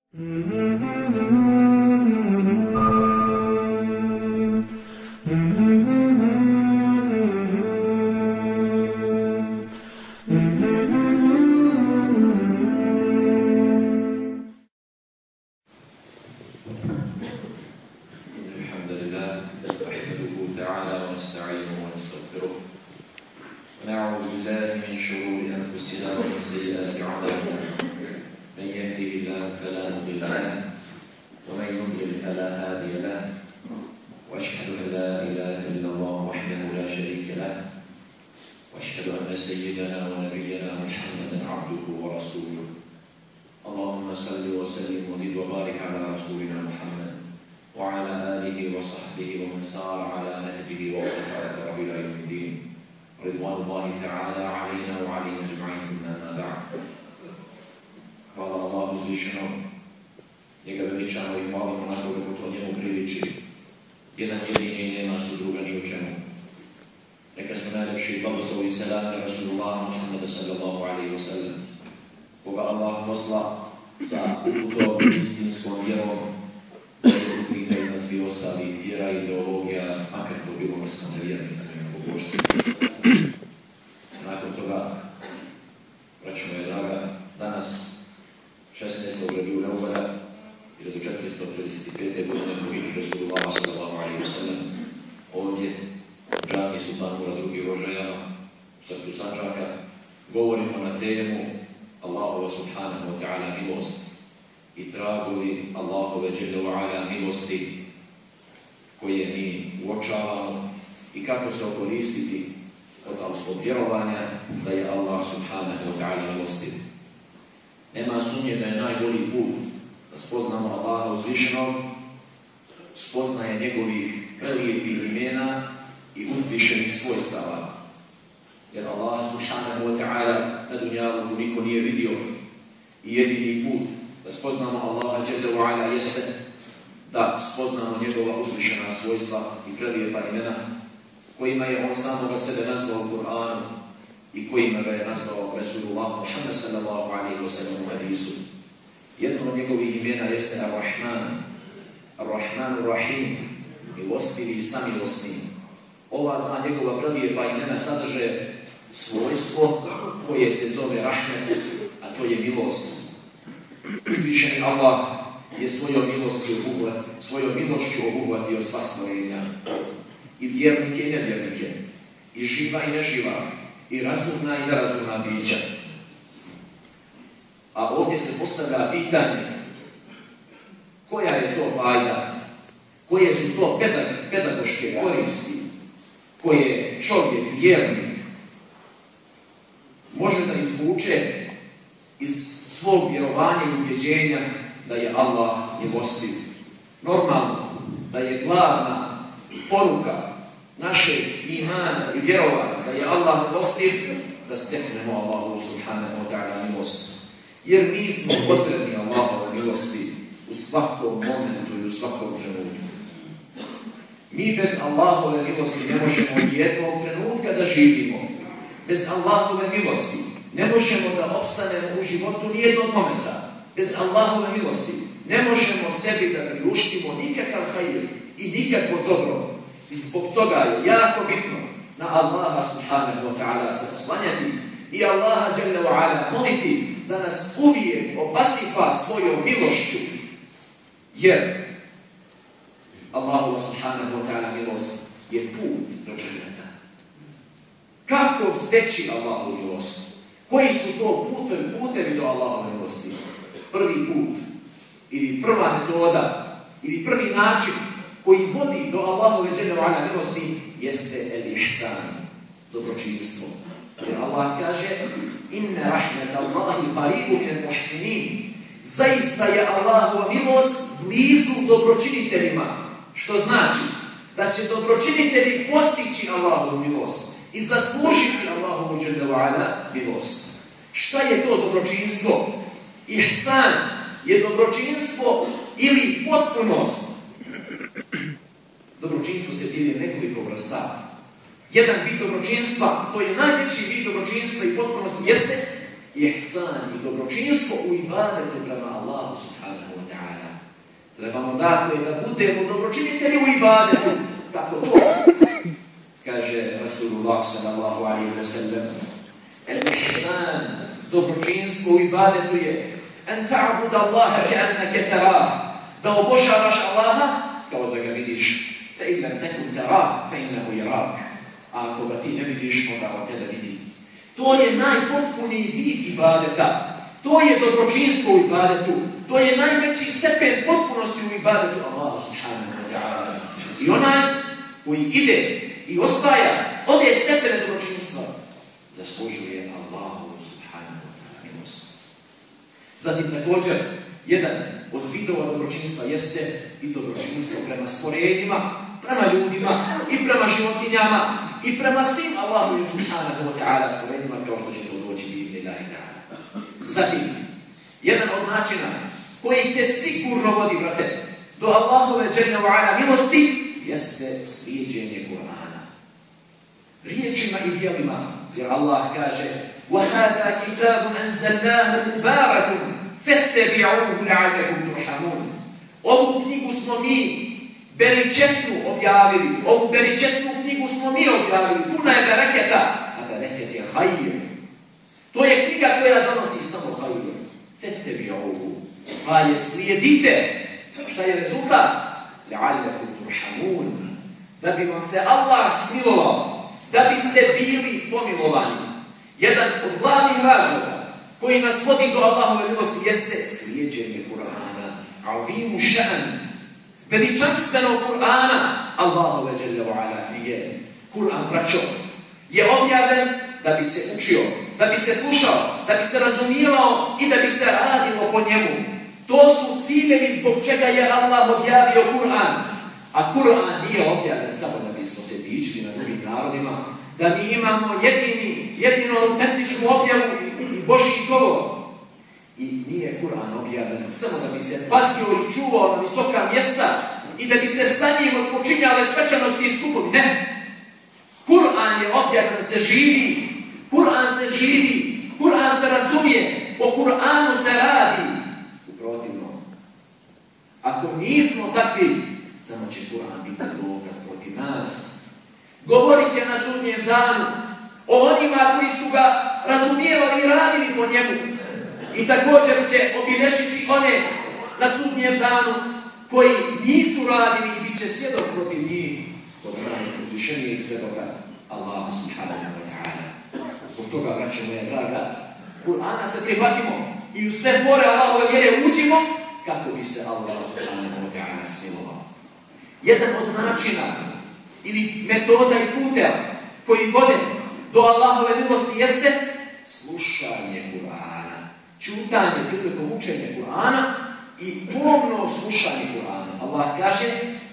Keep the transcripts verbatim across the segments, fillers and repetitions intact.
Dobročinstvo se dijeli nekoliko vrsta. Jedan vid dobročinstva, to je najveći vid dobročinstva i potpunosti, jeste ihsan i dobročinstvo u ibadetu prema Allahu subhanahu wa Trebamo dakle da budemo dobročinitelji u ibadetu. Kako to? Kaže Rasulullah sallallahu alaihi wa sallam. El-ihsan, dobročinstvo u ibadetu je an ta'bud Allaha ka'annaka tarah. Da obožavaš Allaha kao da ga vidiš. Fa in lam takun tarah, fa innahu yarak. A ako ga ti ne vidiš, onda on tebe vidi. To je najpotpuniji vid ibadeta. To je dobročinstvo u ibadetu. To je najveći stepen potpunosti u ibadetu Allahu subhanahu wa ta'ala. I onaj koji ide i osvaja ove stepene dobročinstva zaslužuje Allahu subhanahu wa ta'ala milost. Zatim također, jedan od vidova dobročinstva jeste i dobročinstvo prema stvorenjima, prema ljudima i prema životinjama i prema svim Allahu subhanahu wa ta'ala stvorenjima, kao što će to doći bi ilahi ta'ala. Zatim, jedan od načina koji te sigurno vodi, brate, do Allahove dželle ve ala milosti jeste slijeđenje Kur'ana. Riječima i djelima, jer Allah kaže وَهَذَا كِتَابٌ أَنزَلْنَاهُ مُبَارَكٌ فَاتَّبِعُوهُ لَعَلَّكُمْ تُرْحَمُونَ. Ovu knjigu smo mi beričetnu objavili, ovu beričetnu knjigu smo mi objavili, puna je bereketa, a bereket je hajr. To je knjiga koja donosi samo hajr. فَاتَّبِعُوهُ. Pa je slijedite. Šta je rezultat? لَعَلَّكُمْ تُرْحَمُونَ. Da bi vam se Allah smilovao, da biste bili pomilovani. Jedan od glavnih razloga koji nas vodi do Allahove milosti jeste slijeđenje Kur'ana. Azimu šan, veličanstvenog Kur'ana Allahove dželle ve ala je. Kur'an, braćo, je objavljen da bi se učio, da bi se slušao, da bi se razumijevao i da bi se radilo po njemu. To su ciljevi zbog čega je Allah objavio Kur'an. A Kur'an nije objavljen samo da bismo se dičili na drugim narodima, da mi imamo jedini, jedino autentičnu objavu i, i Božji govor. I nije Kur'an objavljen samo da bi se pazio i čuvao na visoka mjesta i da bi se sa njim odpočinjale svečanosti i skupovi. Ne! Kur'an je objavljen da se živi. Kur'an se živi. Kur'an se razumije. O Kur'anu se radi. Uprotivno. Ako nismo takvi, samo će Kur'an biti dokaz protiv nas. Govorit će na sudnjem danu o onima koji su ga razumijevali i radili po njemu. I također će obilježiti one na sudnjem danu koji nisu radili i bit će svjedok protiv njih. Kod radnih uzvišenijih svjedoka Allaha subhanahu wa ta'ala. Zbog toga, braćo moja draga, Kur'ana se prihvatimo i u sve pore Allahove vjere učimo kako bi se Allah subhanahu wa ta'ala smilovao. Jedan od načina ili metoda i puta koji vode do Allahove milosti jeste slušanje Kur'ana. Čutanje prilikom učenja Kur'ana i pomno slušanje Kur'ana. Allah kaže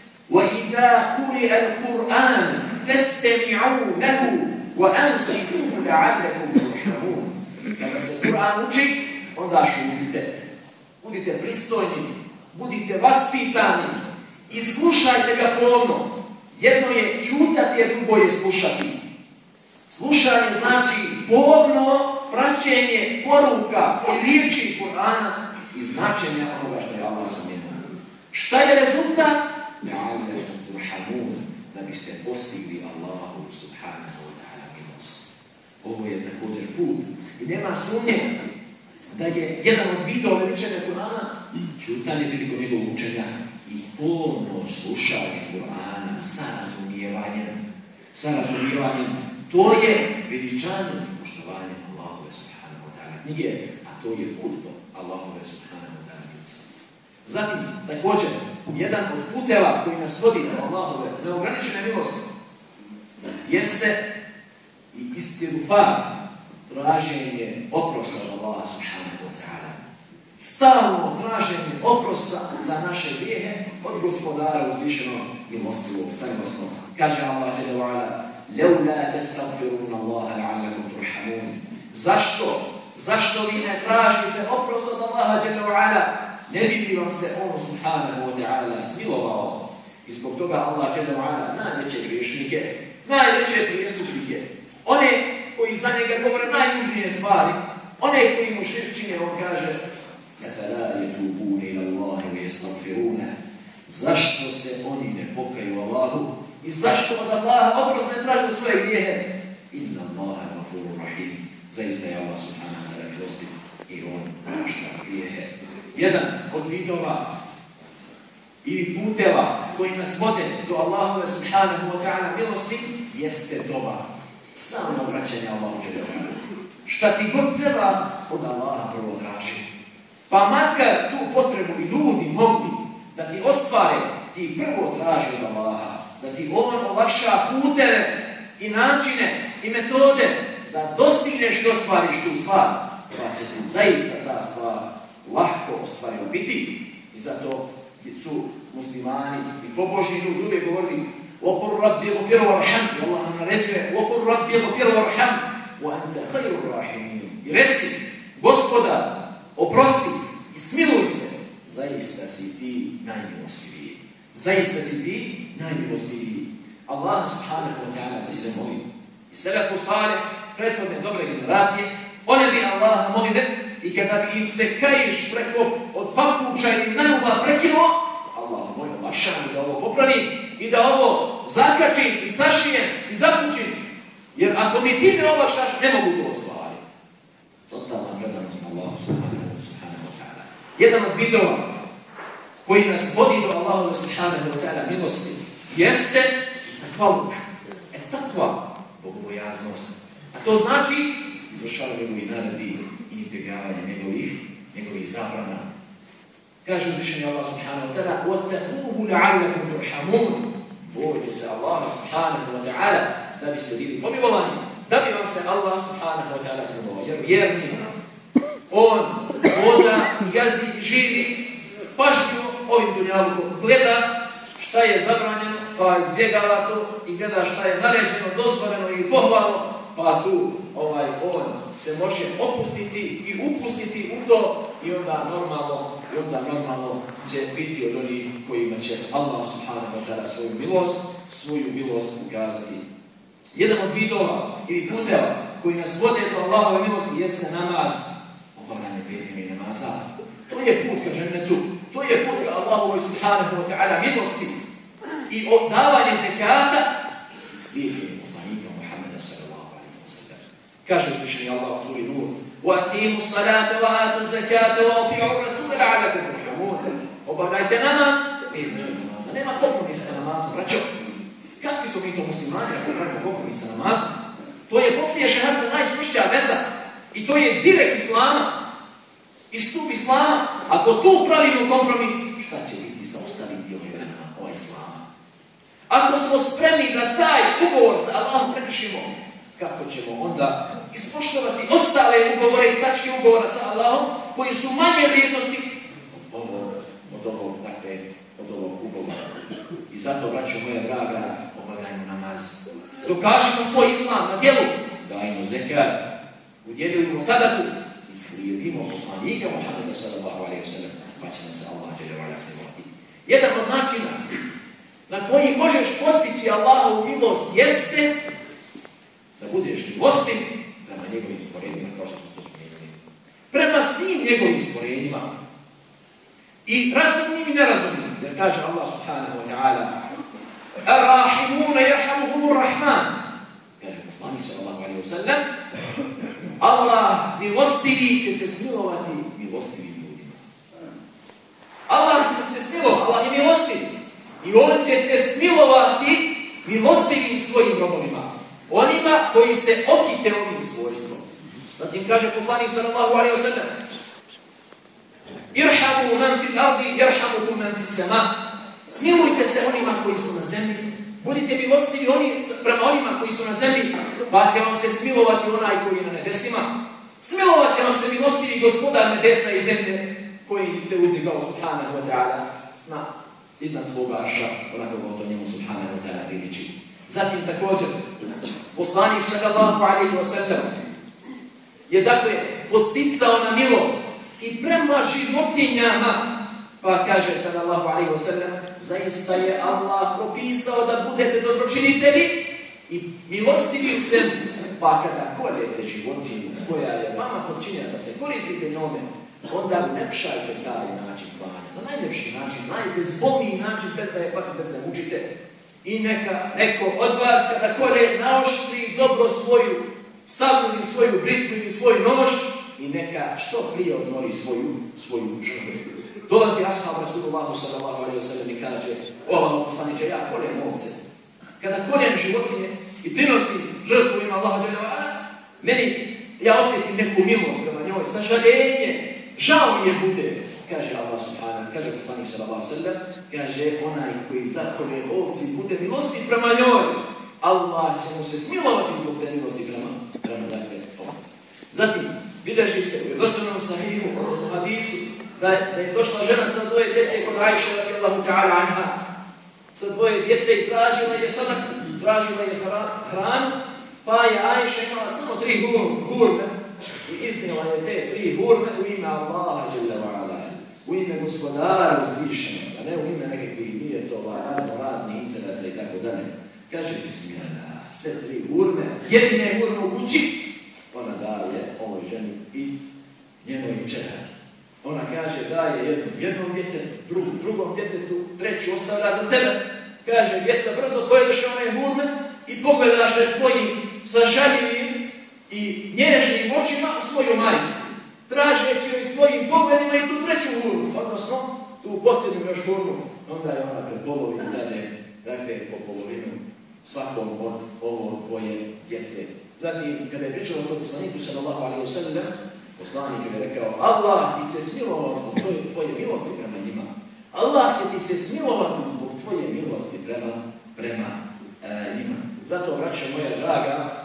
وَإِذَا قُرِئَ الْقُرْآنُ فَاسْتَمِعُوا لَهُ وَأَنْصِتُوا لَعَلَّكُمْ تُرْحَمُونَ. Kada se Kur'an uči, onda šutite. Budite pristojni, budite vaspitani i slušajte ga pomno. Jedno je čutati, a drugo je slušati. Slušanje znači pomno praćenje poruka i riječi Kur'ana i značenja onoga što je Allah spomenuo. Šta je rezultat? La'allakum turhamun, da biste postigli Allahu subhanahu wa ta'ala milost. Ovo je također put. I nema sumnje da je jedan od vidova veličanja Kur'ana čutanje prilikom njegovog učenja i pomno slušanje Kur'ana sa razumijevanjem. Sa razumijevanjem. To je veličanje i poštovanje Allahove subhanahu wa ta'ala knjige, a to je put do Allahove subhanahu wa ta'ala milosti. Zatim, također, jedan od puteva koji nas vodi do Allahove neograničene milosti jeste i istighfar, traženje oprosta od Allaha subhanahu wa ta'ala. Stalno traženje oprosta za naše grijehe od gospodara uzvišenog milostivog, samilosnog. Kaže Allah dželle ve ala: "Laula tastaghfiruna Allaha la'allakum turhamun." Zašto? Zašto vi ne tražite oprost od Allaha dželle ve ala? Ne bi vam se on subhanahu wa ta'ala smilovao. I zbog toga Allah dželle ve ala najveće griješnike, najveće prijestupnike, one koji za njega govore najjužnije stvari, one koji mu širk čine, on kaže: "Afala yatubuna ila Allahi wa yastaghfiruna." se oni ne pokaju Allahu i zašto od Allaha oprost ne traže svoje grijehe. Inna Allaha gafurur rahim. Zaista je Allah subhanahu wa ta'ala milostiv i on prašta grijehe. Jedan od vidova ili puteva koji nas vode do Allahove subhanahu wa ta'ala milosti jeste dova. Stalno obraćanje Allahu dželle. Šta ti god treba od Allaha prvo traži. Pa makar tu potrebu i ljudi mogli da ti ostvare, ti prvo traži od Allaha. Da ti on olakša puteve i načine i metode da dostigneš i ostvariš tu stvar. Pa će ti zaista ta stvar lahko ostvariva biti. I zato su muslimani i pobožni ljudi uvijek govorili وَقُلْ رَبِّ غُفِرُ وَرْحَمْ i Allah nam naređuje وَقُلْ رَبِّ غُفِرُ وَرْحَمْ وَأَنْتَ خَيْرُ الرَّاحِمِينَ i reci, Gospodar, oprosti i smiluj se, zaista si ti najmilostiviji. Zaista si ti najmilostiviji. Allah subhanahu wa ta'ala za sve moli. I selefu salih, prethodne dobre generacije, one bi Allaha molile i kada bi im se kajiš preko od papuča ili nanuba prekinuo, Allah moj olakšam da ovo popravim i da ovo zakačim i sašijem i zapučim. Jer ako mi ti ne olakšaš, ne mogu to ostvariti. Totalna predanost na Allahu subhanahu wa ta'ala. Jedan od vidova koji nas vodi do Allahu subhanahu wa ta'ala milosti jeste takvaluk. E takva, bogobojaznost. A to znači izvršavanje njegovih naredbi i izbjegavanje njegovih, njegovih zabrana. Kaže uzvišeni Allah subhanahu wa ta'ala وَاتَّقُوهُ لَعَلَّكُمْ تُرْحَمُونَ bojite se Allaha subhanahu wa ta'ala da biste bili pomilovani, da bi vam se Allah subhanahu wa ta'ala smilovao. Jer vjerni, on voda i gazi i živi pažnju ovim dunjalukom. Gleda šta je zabranjeno, pa izbjegava to i gleda šta je naređeno, dozvoljeno i pohvalno, pa tu ovaj, on se može opustiti i upustiti u to i onda normalno, i onda normalno će biti od onih kojima će Allah subhanahu wa ta'ala svoju milost, svoju milost ukazati. Jedan od vidova ili puteva koji nas vode do Allahove milosti jeste namaz, obavljanje petnih namaza. To je put ka džennetu, to je put ka Allahove subhanahu wa ta'ala milosti i davanje zekata i slijedjenje poslanika Muhammeda sallallahu alaihi wa sallam. Kaže uzvišeni Allah u suri Nur وَأَقِيمُوا الصَّلَاةَ وَآتُوا الزَّكَاةَ وَأَطِيعُوا الرَّسُولَ لَعَلَّكُمْ تُرْحَمُونَ. Obavljajte namaz, petnih namaza. Nema kompromisa sa namazom, braćo. Kakvi su mi to muslimani ako pravimo kompromis sa namazom? To je poslije šehadeta najčvršća veza i to je direkt islama i stup islama. Ako tu pravimo kompromis, šta će biti sa ostalim dijelovima ova islama? Ako smo spremni da taj ugovor sa Allahom prekršimo, kako ćemo onda ispoštovati ostale ugovore i tačke ugovora sa Allahom koji su manje vrijednosti od ovog, od ovog, dakle, od ovog ugovora. I zato, braćo moja draga, obavljajmo namaz. Dokažimo svoj islam na djelu, dajmo zekat, udjelimo sadaku i slijedimo poslanika Muhammeda sallallahu alaihi wa sallam, pa će nam se Allah dželle ve ala smilovati. Jedan od načina na koji možeš postići Allahovu milost jeste da budeš milostiv prema njegovim stvorenjima, kao što smo to spomenuli. Prema svim njegovim stvorenjima. I razumnim i nerazumnim. Jer kaže Allah subhanahu wa ta'ala Ar-Rahimuna yarhamuhumur Rahman. Kaže poslanik sallallahu alejhi ve sellem Allah milostivi će se smilovati milostivim ljudima. Allah će se smilovati, Allah je milostiv. I on će se smilovati milostivim svojim robovima. Onima koji se okite ovim svojstvom. Zatim kaže poslanik sallallahu alejhi ve sellem Irhamu man fil ardi, irhamukum man fis sama. Smilujte se onima koji su na zemlji. Budite milostivi oni, prema onima koji su na zemlji, pa će vam se smilovati onaj koji je na nebesima. Smilovat će vam se milostivi gospodar nebesa i zemlje, koji se uzdigao subhanahu wa ta'ala sna iznad svoga arša, onako kao to njemu subhanahu wa ta'ala priliči. Zatim također, poslanik sallallahu alejhi ve sellem je dakle posticao na milost i prema životinjama, pa kaže sallallahu alejhi ve sellem, zaista je Allah propisao da budete dobročinitelji i milostivi u svemu. Pa kada koljete životinju koja je vama podčinjena da se koristite njome, onda ulepšajte taj način klanja. Na najljepši način, najbezbolniji način, bez da je pati, bez da je mučite. I neka neko od vas kada kolje naoštri dobro svoju sablu ili svoju britvu ili svoj nož i neka što prije odmori svoju, svoju žrtvu. Dolazi ashab Rasulullahu sallallahu alejhi ve sellem i kaže: "O Allahov poslaniče, ja koljem ovce. Kada koljem životinje i prinosim žrtvu ima Allaha dželle ve ala, meni ja osjetim neku milost prema njoj, sažaljenje, žao mi je bude." Kaže Allah subhanahu, kaže poslanik sallallahu alejhi ve sellem, kaže onaj koji zakolje ovci bude milosti prema njoj, Allah će mu se smilovati zbog te milosti prema prema dakle ovci. Zatim bilježi se u vjerodostojnom sahihu u hadisu da je, da je došla žena sa dvoje djece kod Ajše radijallahu ta'ala anha. Sa dvoje djece i tražila je sadak, tražila je hranu, pa je Ajša imala samo tri hurme i iznijela je te tri hurme u ime Allaha dželle ve ala, u ime gospodara uzvišenog, a ne u ime nekakvih nije to razno razni interese i tako dalje. Kaže bismillah, sve tri hurme, jedine hurme u kući, ona daje ovoj ženi i njenoj čerki. Ona kaže daje jednom, jednom djetetu, drugom, drugom djetetu, treću ostavlja za sebe. Kaže, djeca brzo pojedeše one hurme i pogledaše svojim sažaljivim i nježnim očima u svoju majku. Tražeći joj svojim pogledima i tu treću hurmu, odnosno tu posljednju još hurmu, onda je ona pred polovinu dade, dakle po polovinu svakom od ovo tvoje djece. Zatim, kada je pričao o to poslaniku sallallahu alejhi ve sellem, poslanik je rekao: Allah ti se smilovao zbog tvoje, tvoje milosti prema njima. Allah će ti se smilovati zbog tvoje milosti prema, prema e, njima. Zato, braćo moja draga,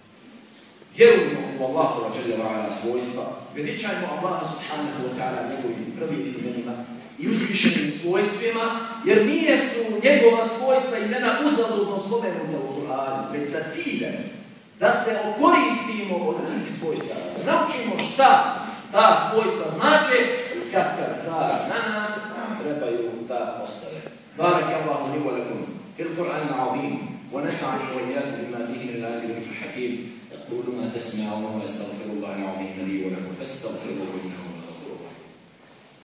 vjerujemo u Allahova dželle ve ala svojstva, veličajmo Allaha subhanahu wa ta'ala njegovim prvim imenima i uzvišenim svojstvima, jer nije su njegova svojstva imena uzaludno spomenuta u Kur'anu, već za ciljem da se okoristimo od tih svojstva, da naučimo šta ta svojstva znače i kad ta na nas trebaju da ostave. Barak Allahu li wa lakum fil Qur'an al-azim wa nafa'ani wa iyyakum bima